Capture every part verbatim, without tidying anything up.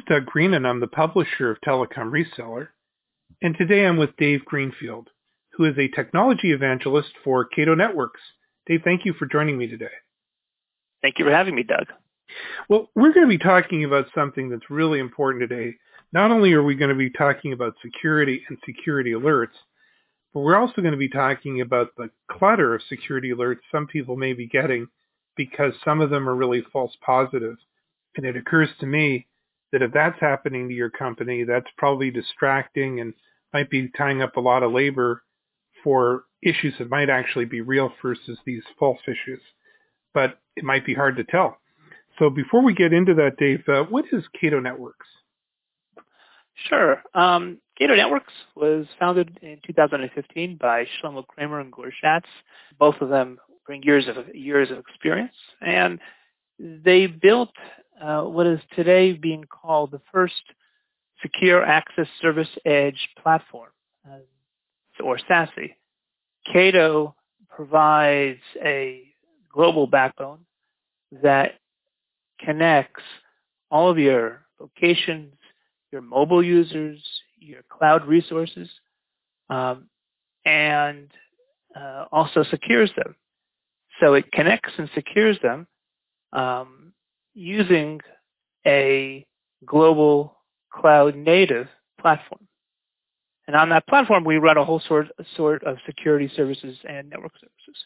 Doug Green, and I'm the publisher of Telecom Reseller. And today I'm with Dave Greenfield, who is a technology evangelist for Cato Networks. Dave, thank you for joining me today. Thank you for having me, Doug. Well, we're going to be talking about something that's really important today. Not only are we going to be talking about security and security alerts, but we're also going to be talking about the clutter of security alerts some people may be getting because some of them are really false positives. And it occurs to me that if that's happening to your company, that's probably distracting and might be tying up a lot of labor for issues that might actually be real versus these false issues. But it might be hard to tell. So before we get into that, Dave, uh, what is Cato Networks? Sure. Um, Cato Networks was founded in two thousand fifteen by Shlomo Kramer and Gur Schatz. Both of them bring years of years of experience, and they built uh, what is today being called the first Secure Access Service Edge platform, uh, or SASE. Cato provides a global backbone that connects all of your locations, your mobile users, your cloud resources, um, and uh, also secures them. So it connects and secures them um, using a global cloud native platform. And on that platform, we run a whole sort, sort of security services and network services.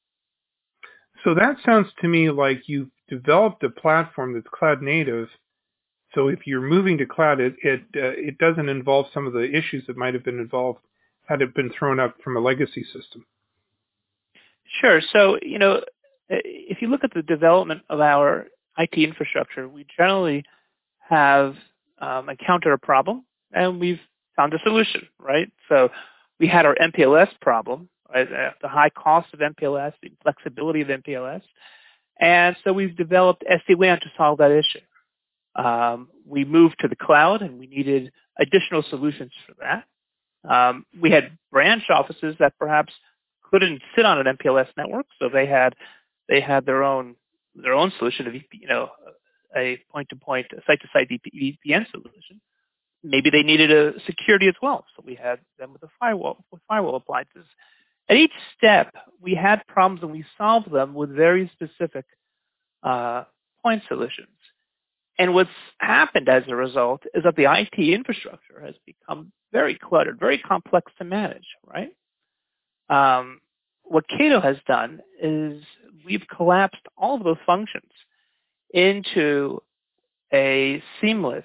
So that sounds to me like you've developed a platform that's cloud native. So if you're moving to cloud, it it, uh, it doesn't involve some of the issues that might have been involved had it been thrown up from a legacy system. Sure. So, you know, if you look at the development of our I T infrastructure, we generally have um, encountered a problem and we've found a solution, right? So we had our M P L S problem, right? The high cost of M P L S, the flexibility of M P L S. And so we've developed S D WAN to solve that issue. Um, we moved to the cloud and we needed additional solutions for that. Um, we had branch offices that perhaps couldn't sit on an M P L S network, so they had they had their own their own solution of you know a point-to-point, a site-to-site V P N solution. Maybe they needed a security as well, so we had them with a firewall with firewall appliances. At each step, we had problems and we solved them with very specific uh, point solutions. And what's happened as a result is that the I T infrastructure has become very cluttered, very complex to manage, right? Um, what Cato has done is we've collapsed all of those functions into a seamless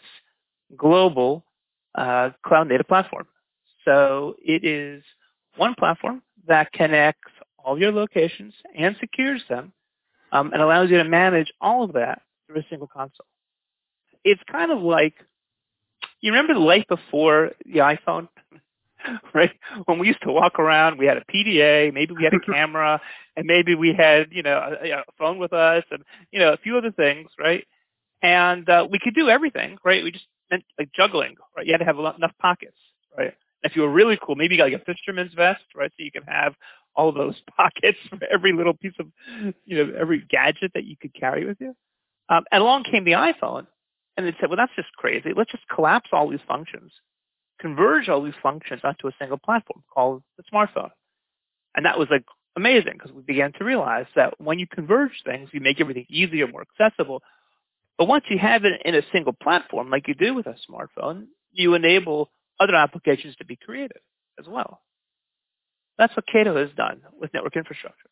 global uh, cloud-native platform. So it is one platform that connects all your locations and secures them um, and allows you to manage all of that through a single console. It's kind of like, you remember the life before the iPhone, right? When we used to walk around, we had a P D A, maybe we had a camera, and maybe we had, you know, a, a phone with us, and you know, a few other things, right? And uh, we could do everything, right? We just meant like juggling, right? You had to have enough pockets, right? If you were really cool, maybe you got like a fisherman's vest, right? So you can have all of those pockets for every little piece of, you know, every gadget that you could carry with you. Um, and along came the iPhone. And they said, well, that's just crazy. Let's just collapse all these functions, converge all these functions onto a single platform called the smartphone. And that was like amazing because we began to realize that when you converge things, you make everything easier, more accessible. But once you have it in a single platform, like you do with a smartphone, you enable other applications to be created as well. That's what Cato has done with network infrastructure.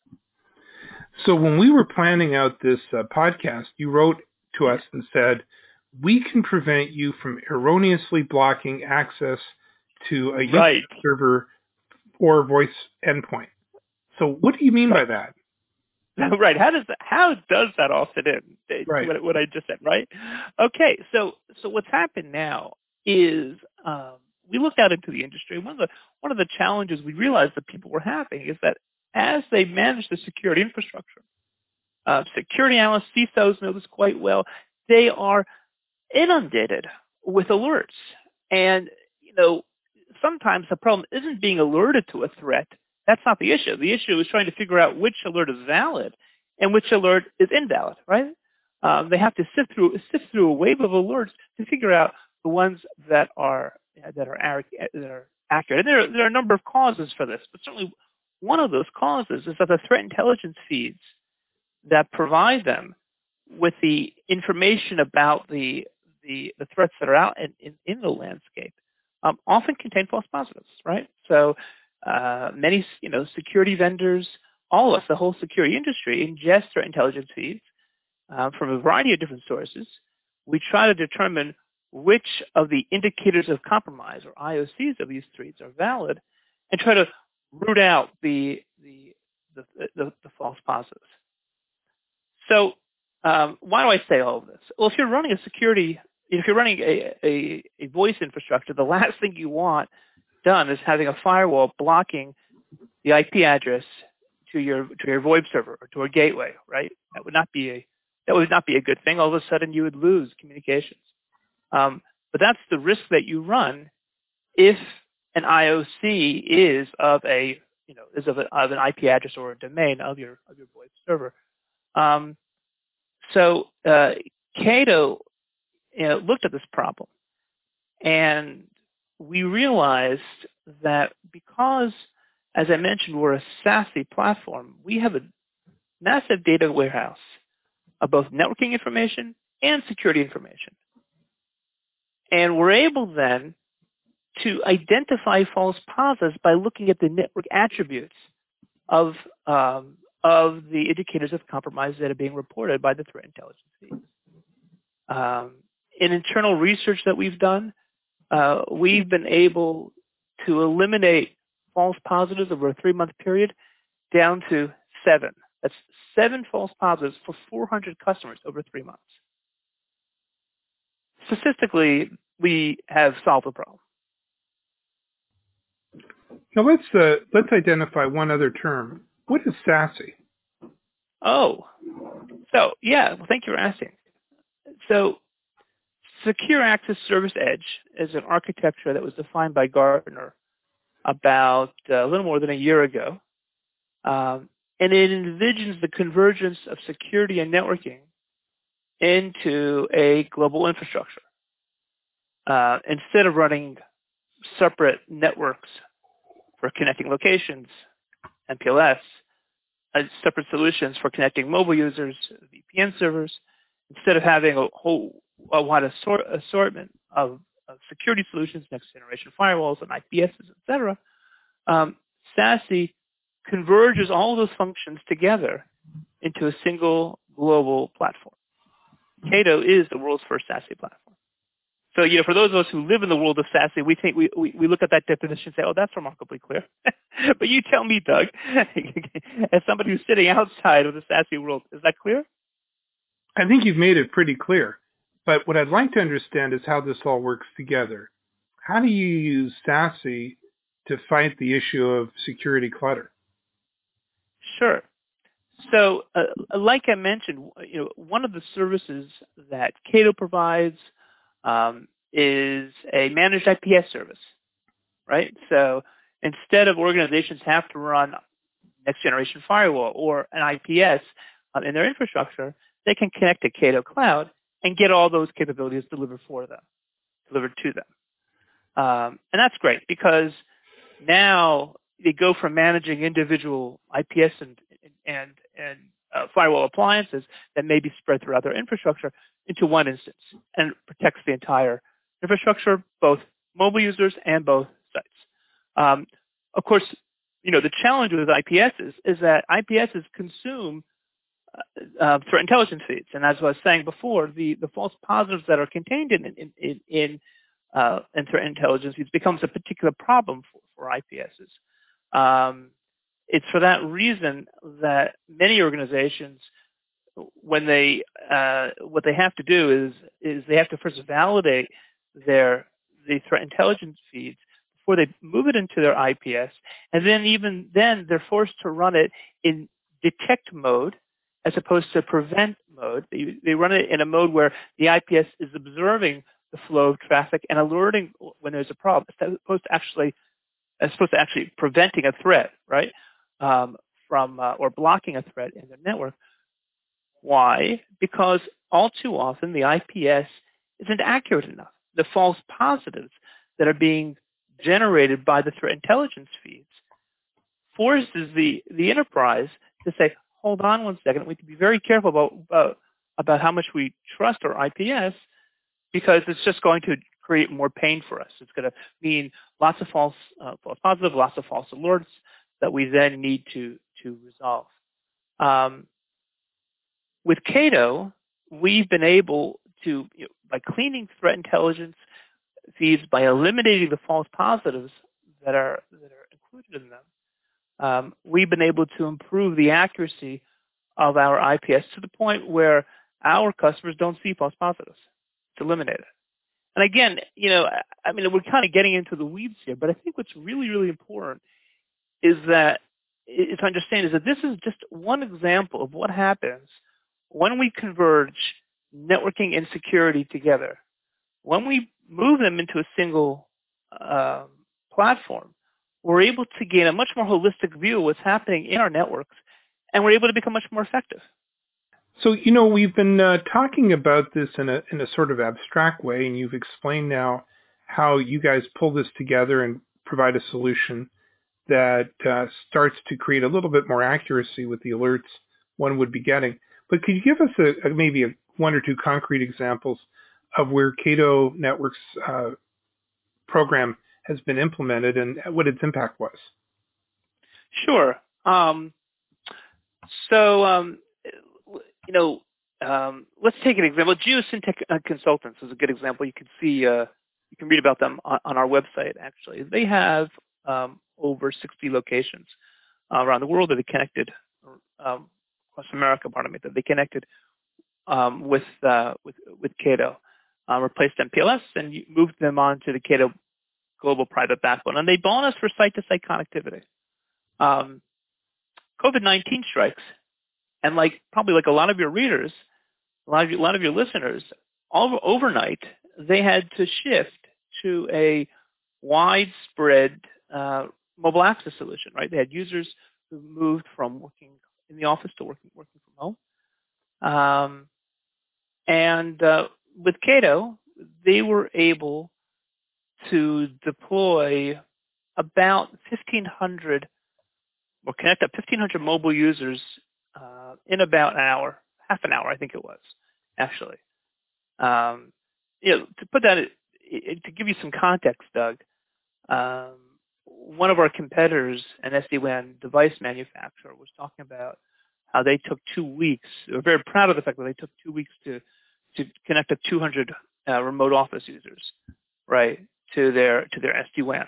So when we were planning out this uh, podcast, you wrote to us and said, we can prevent you from erroneously blocking access to a right. server or voice endpoint. So what do you mean right. by that? Right. How does that, how does that all fit in? Right. What, what I just said, right? Okay. So so what's happened now is um, we looked out into the industry. One of the one of the challenges we realized that people were having is that as they manage the security infrastructure, uh, security analysts, C I S Os know this quite well. They are inundated with alerts. And, you know, sometimes the problem isn't being alerted to a threat. That's not the issue. The issue is trying to figure out which alert is valid and which alert is invalid, right? um, they have to sift through sift through a wave of alerts to figure out the ones that are that are, that are accurate. And there are, there are a number of causes for this, but certainly one of those causes is that the threat intelligence feeds that provide them with the information about the the, the threats that are out in, in, in the landscape um, often contain false positives, right? So uh, many, you know, security vendors, all of us, the whole security industry, ingest threat intelligence feeds uh, from a variety of different sources. We try to determine which of the indicators of compromise, or I O Cs, of these threats are valid, and try to root out the the the, the, the false positives. So um, why do I say all of this? Well, if you're running a security, if you're running a, a, a voice infrastructure, the last thing you want done is having a firewall blocking the I P address to your to your VoIP server or to a gateway, right? That would not be a that would not be a good thing. All of a sudden, you would lose communications. Um, but that's the risk that you run if an I O C is of a you know is of, a, of an I P address or a domain of your of your VoIP server. Um, so uh, Cato you know, looked at this problem, and we realized that because, as I mentioned, we're a SASE platform, we have a massive data warehouse of both networking information and security information. And we're able then to identify false positives by looking at the network attributes of um, of the indicators of compromise that are being reported by the threat intelligence feeds. Um, in internal research that we've done, uh, we've been able to eliminate false positives over a three-month period down to seven. That's seven false positives for four hundred customers over three months. Statistically, we have solved the problem. Now let's uh, let's identify one other term. What is SASE? Oh, so yeah, well, thank you for asking. So Secure Access Service Edge is an architecture that was defined by Gartner about uh, a little more than a year ago. Um, and it envisions the convergence of security and networking into a global infrastructure. Uh, instead of running separate networks for connecting locations, M P L S, uh, separate solutions for connecting mobile users, V P N servers, instead of having a whole a wide assort, assortment of, of security solutions, next generation firewalls and I P Ss, et cetera, um, SASE converges all of those functions together into a single global platform. Cato is the world's first SASE platform. So, you know, for those of us who live in the world of SASE, we think we, we, we look at that definition and say, oh, that's remarkably clear. But you tell me, Doug, as somebody who's sitting outside of the SASE world, is that clear? I think you've made it pretty clear. But what I'd like to understand is how this all works together. How do you use SASE to fight the issue of security clutter? Sure. So, uh, like I mentioned, you know, one of the services that Cato provides um, is a managed I P S service, right? So, instead of organizations have to run next generation firewall or an I P S um, in their infrastructure, they can connect to Cato Cloud and get all those capabilities delivered for them, delivered to them. Um, and that's great because now they go from managing individual I P S and and and uh, firewall appliances that may be spread throughout their infrastructure into one instance, and it protects the entire infrastructure, both mobile users and both sites. Um, of course, you know the challenge with I P Ss is that I P Ss consume uh, uh, threat intelligence feeds, and as I was saying before, the the false positives that are contained in in in, in uh, in threat intelligence feeds becomes a particular problem for, for I P Ss. Um, it's for that reason that many organizations, when they uh, what they have to do is is they have to first validate their the threat intelligence feeds before they move it into their I P S, and then even then they're forced to run it in detect mode as opposed to prevent mode. They, they run it in a mode where the I P S is observing the flow of traffic and alerting when there's a problem, as opposed to actually as opposed to actually preventing a threat, right, um, from uh, or blocking a threat in their network. Why? Because all too often the I P S isn't accurate enough. The false positives that are being generated by the threat intelligence feeds forces the, the enterprise to say, hold on one second, we have to be very careful about, about, about how much we trust our I P S, because it's just going to create more pain for us. It's going to mean lots of false, uh, false positive, lots of false alerts that we then need to, to resolve. Um, with Cato, we've been able to, you know, by cleaning threat intelligence feeds, by eliminating the false positives that are, that are included in them, um, we've been able to improve the accuracy of our I P S to the point where our customers don't see false positives. It's eliminated. And again, you know, I mean, we're kind of getting into the weeds here, but I think what's really, really important is that is to understand is that this is just one example of what happens when we converge networking and security together. When we move them into a single um, platform, we're able to gain a much more holistic view of what's happening in our networks, and we're able to become much more effective. So, you know, we've been uh, talking about this in a in a sort of abstract way, and you've explained now how you guys pull this together and provide a solution that uh, starts to create a little bit more accuracy with the alerts one would be getting. But could you give us a, a maybe a, one or two concrete examples of where Cato Networks uh, program has been implemented and what its impact was? Sure. Um, so, um, you know, um, let's take an example. Geosyntec Consultants is a good example. You can see, uh, you can read about them on, on our website, actually. They have um, over sixty locations uh, around the world that they connected, um, across America, pardon me, that they connected um, with, uh, with, with Cato, uh, replaced M P L S and moved them on to the Cato Global Private Backbone. And they bought us for site-to-site connectivity. Um, COVID nineteen strikes, and like probably like a lot of your readers, a lot of, you, a lot of your listeners, all overnight, they had to shift to a widespread uh, mobile access solution, right? They had users who moved from working in the office to working working from home. Um, and uh, with Cato, they were able to deploy about fifteen hundred, or connect up fifteen hundred mobile users uh, in about an hour, half an hour, I think it was, actually. Um, you know, to put that, to give you some context, Doug, um, one of our competitors, an S D WAN device manufacturer, was talking about how they took two weeks. They were very proud of the fact that they took two weeks to to connect up two hundred uh, remote office users, right, to their to their S D WAN.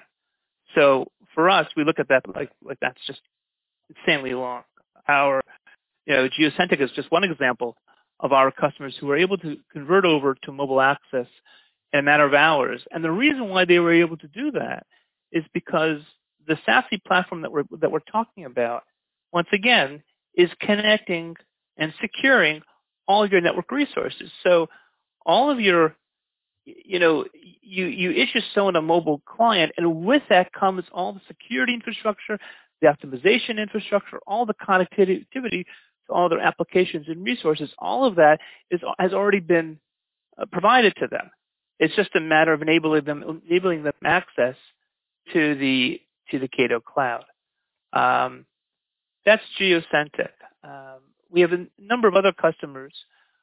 So for us, we look at that like like that's just insanely long. Our, you know, Geosyntec is just one example of our customers who were able to convert over to mobile access in a matter of hours. And the reason why they were able to do that is because the SASE platform that we're that we're talking about, once again, is connecting and securing all of your network resources. So all of your, you know, you, you issue someone a mobile client, and with that comes all the security infrastructure, the optimization infrastructure, all the connectivity to all their applications and resources. All of that is has already been uh, provided to them. It's just a matter of enabling them enabling them access to the to the Cato cloud. Um, that's Geosyntec. Um, we have a number of other customers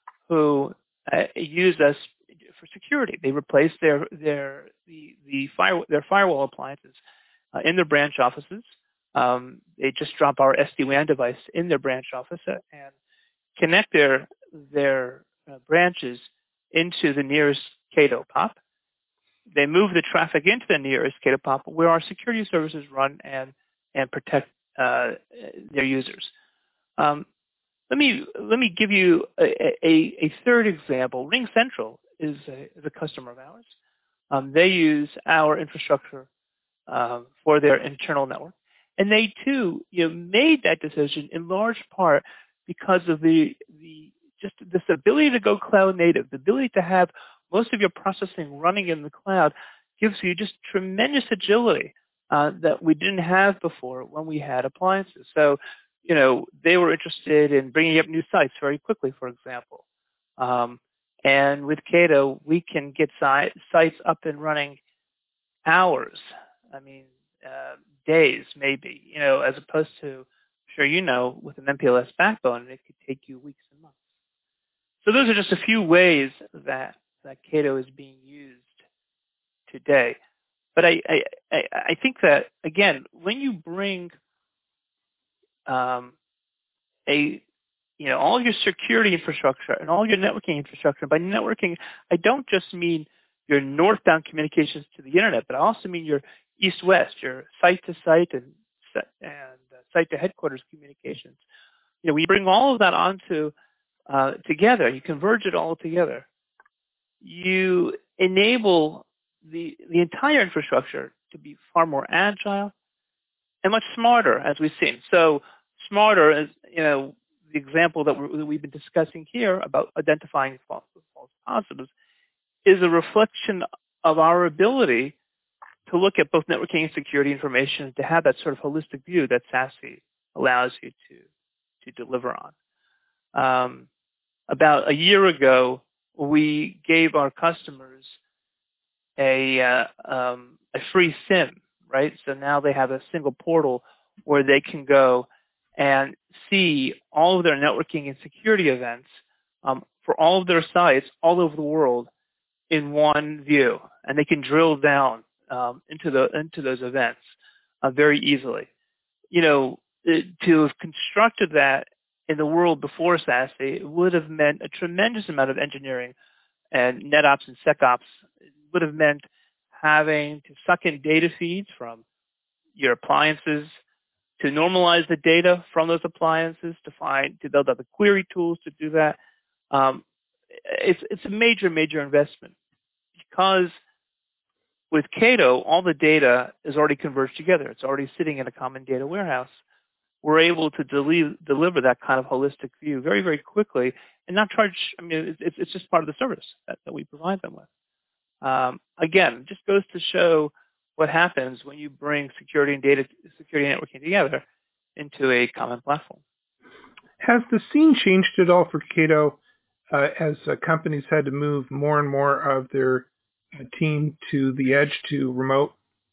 who uh, use us for security. They replace their their the the fire their firewall appliances uh, in their branch offices. Um, they just drop our S D WAN device in their branch office and connect their their uh, branches into the nearest Cato P O P. They move the traffic into the nearest Cato P O P where our security services run and and protect uh, their users. Um, let me let me give you a, a, a third example. RingCentral is a, is a customer of ours. Um, they use our infrastructure um, for their internal network, and they too, you know, made that decision in large part because of the the just this ability to go cloud native, the ability to have most of your processing running in the cloud gives you just tremendous agility uh, that we didn't have before when we had appliances. So you know, they were interested in bringing up new sites very quickly, for example. Um, and with Cato, we can get si- sites up and running hours. I mean, uh, days maybe, you know, as opposed to, I'm sure you know, with an M P L S backbone, it could take you weeks and months. So those are just a few ways that, that Cato is being used today. But I, I, I I think that, again, when you bring um, a, you know, all your security infrastructure and all your networking infrastructure, by networking, I don't just mean your northbound communications to the internet, but I also mean your east-west, your site-to-site and, and uh, site-to-headquarters communications. You know, we bring all of that onto uh, together, you converge it all together, you enable the, the entire infrastructure to be far more agile and much smarter, as we've seen. So smarter is, you know, the example that, we're, that we've been discussing here about identifying false, false positives is a reflection of our ability to look at both networking and security information, to have that sort of holistic view that SASE allows you to, to deliver on. Um, about a year ago, we gave our customers a, uh, um, a free SIM, right? So now they have a single portal where they can go and see all of their networking and security events um, for all of their sites all over the world in one view, and they can drill down um, into the into those events uh, very easily. You know, it, to have constructed that in the world before SASE, it would have meant a tremendous amount of engineering and NetOps and SecOps. It would have meant having to suck in data feeds from your appliances, to normalize the data from those appliances, to find to build out the query tools to do that. Um, it's it's a major major investment, because with Cato, all the data is already converged together. It's already sitting in a common data warehouse. We're able to deli- deliver that kind of holistic view very, very quickly and not charge. I mean, it's, it's just part of the service that, that we provide them with. Um, again, just goes to show what happens when you bring security and data, security and networking together into a common platform. Has the scene changed at all for Cato uh, as uh, companies had to move more and more of their uh, team to the edge, to remote?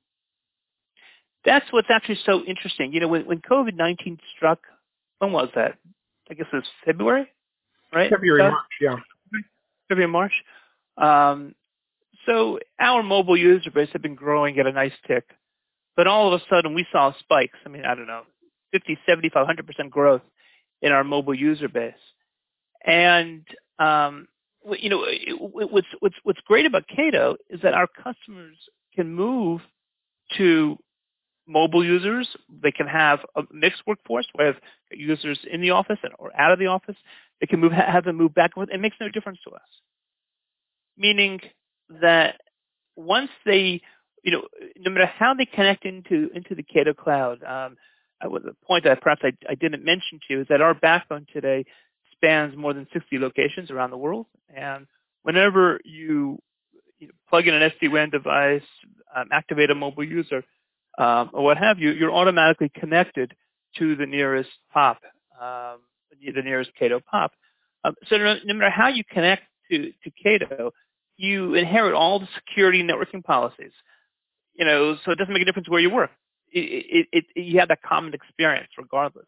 That's what's actually so interesting. You know, when, when COVID nineteen struck, when was that? I guess it was February, right? February, Doug? March, yeah. February, March. Um, so our mobile user base had been growing at a nice tick, but all of a sudden we saw spikes. I mean, I don't know, fifty, seventy-five, one hundred percent growth in our mobile user base. And, um, you know, what's, what's, what's great about Cato is that our customers can move to mobile users. They can have a mixed workforce where have users in the office or out of the office. They can move, have them move back and forth. It makes no difference to us. Meaning that once they, you know, no matter how they connect into into the Cato cloud, um, I, the point that perhaps I, I didn't mention to you is that our backbone today spans more than sixty locations around the world. And whenever you, you know, plug in an S D WAN device, um, activate a mobile user, um, or what have you, you're automatically connected to the nearest POP, um, the nearest Cato POP. Um, so no, no matter how you connect to, to Cato, you inherit all the security networking policies. You know, so it doesn't make a difference where you work. It, it, it, you have that common experience regardless.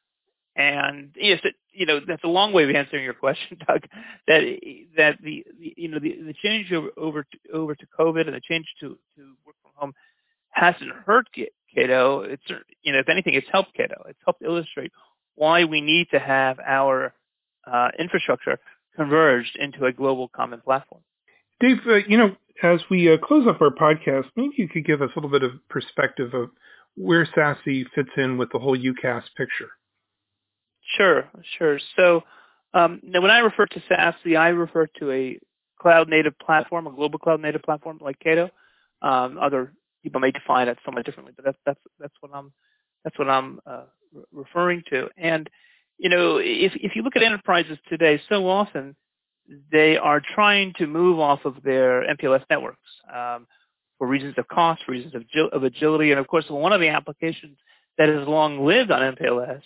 And yes, it, you know, that's a long way of answering your question, Doug. That that the, the you know the, the change over over to, over to COVID and the change to, to work from home hasn't hurt Cato. It's, you know, if anything, it's helped Cato. It's helped illustrate why we need to have our uh, infrastructure converged into a global common platform. Dave, uh, you know, as we uh, close up our podcast, maybe you could give us a little bit of perspective of where SASE fits in with the whole UCaaS picture. Sure, sure. So um, now when I refer to SASE, I refer to a cloud-native platform, a global cloud-native platform like Cato. Um, other people may define it somewhat differently, but that's that's that's what I'm that's what I'm uh, re- referring to. And you know, if if you look at enterprises today, so often they are trying to move off of their M P L S networks um, for reasons of cost, for reasons of, of agility, and of course, one of the applications that has long lived on M P L S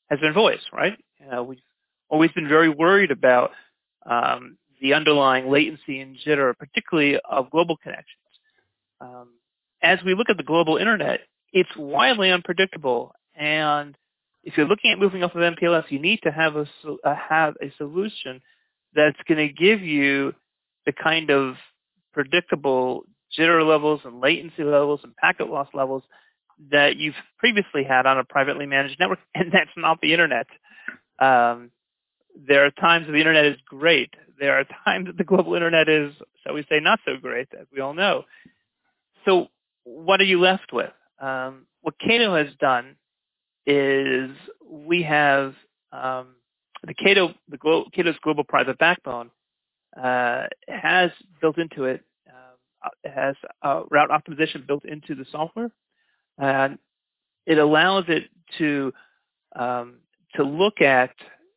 has been voice, right? Uh, we've always been very worried about um, the underlying latency and jitter, particularly of global connections. Um, as we look at the global internet, it's wildly unpredictable, and if you're looking at moving off of M P L S, you need to have a uh, have a solution that's going to give you the kind of predictable jitter levels and latency levels and packet loss levels that you've previously had on a privately managed network, and that's not the internet. Um, there are times that the internet is great. There are times that the global internet is, shall we say, not so great, as we all know. So what are you left with? Um, what Cato has done is we have um, the Cato, the Glo- Cato's global private backbone uh, has built into it, uh, it has uh, route optimization built into the software, and it allows it to um, to look at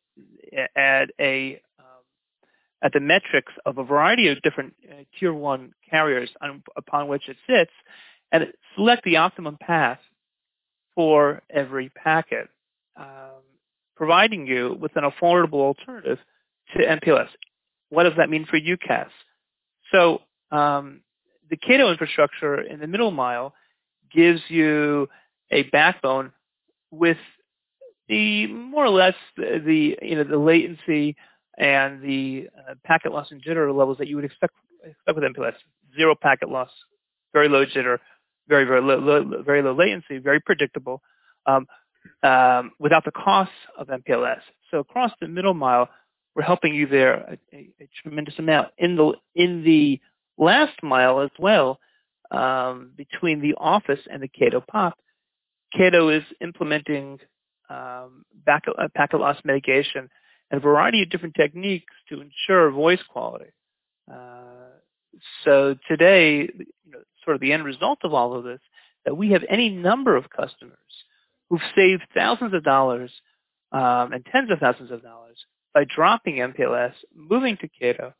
at a um, at the metrics of a variety of different uh, tier one carriers on, upon which it sits, and select the optimum path for every packet, um, providing you with an affordable alternative to M P L S. What does that mean for U C A S? So um, the Cato infrastructure in the middle mile gives you a backbone with the more or less the, the you know the latency and the uh, packet loss and jitter levels that you would expect, expect with M P L S. Zero packet loss, very low jitter, very very low, low very low latency, very predictable, um, um, without the costs of M P L S. So across the middle mile, we're helping you there a, a, a tremendous amount. In the in the last mile as well, um, between the office and the Cato P O P, Cato is implementing um, back, uh, packet loss mitigation and a variety of different techniques to ensure voice quality. Uh, so today, you know, sort of the end result of all of this, that we have any number of customers who've saved thousands of dollars um, and tens of thousands of dollars by dropping M P L S, moving to Cato,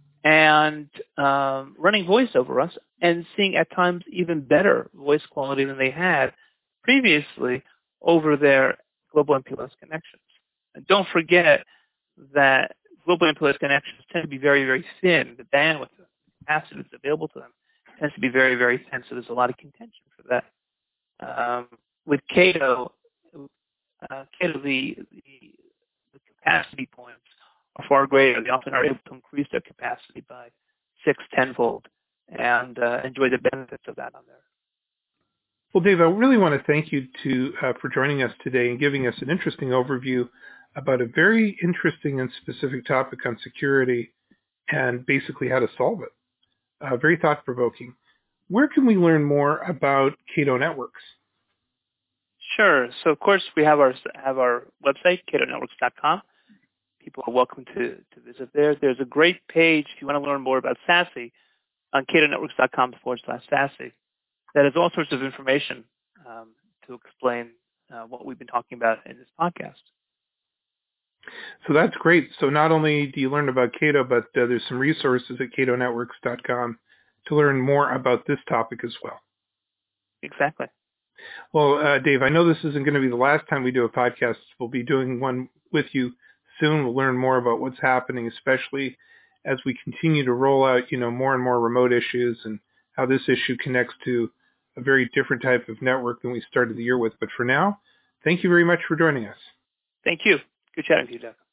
and um, running voice over us, and seeing at times even better voice quality than they had previously over their global M P L S connections. And don't forget that global M P L S connections tend to be very, very thin. The bandwidth, the capacity that's available to them tends to be very, very thin, so there's a lot of contention for that. Um, with Cato, uh, Cato, the, the, the capacity points are far greater. They often are able to increase their capacity by six, tenfold, and uh, enjoy the benefits of that on there. Well, Dave, I really want to thank you to uh, for joining us today and giving us an interesting overview about a very interesting and specific topic on security and basically how to solve it. Uh, very thought-provoking. Where can we learn more about Cato Networks? Sure. So, of course, we have our have our website, cato networks dot com. People are welcome to, to visit there. There's a great page if you want to learn more about SASE on cato networks dot com forward slash SASE. That has all sorts of information um, to explain uh, what we've been talking about in this podcast. So that's great. So not only do you learn about Cato, but uh, there's some resources at cato networks dot com to learn more about this topic as well. Exactly. Well, uh, Dave, I know this isn't going to be the last time we do a podcast. We'll be doing one with you soon. We'll learn more about what's happening, especially as we continue to roll out, you know, more and more remote issues and how this issue connects to a very different type of network than we started the year with. But for now, thank you very much for joining us. Thank you. Good chatting with you, Doug.